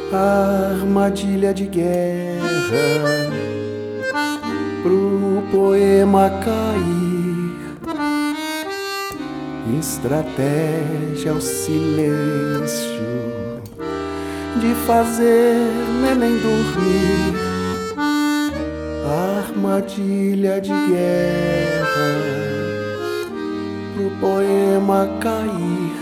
Armadilha de guerra pro poema cair, estratégia ao silêncio de fazer neném dormir. Armadilha de guerra pro poema cair,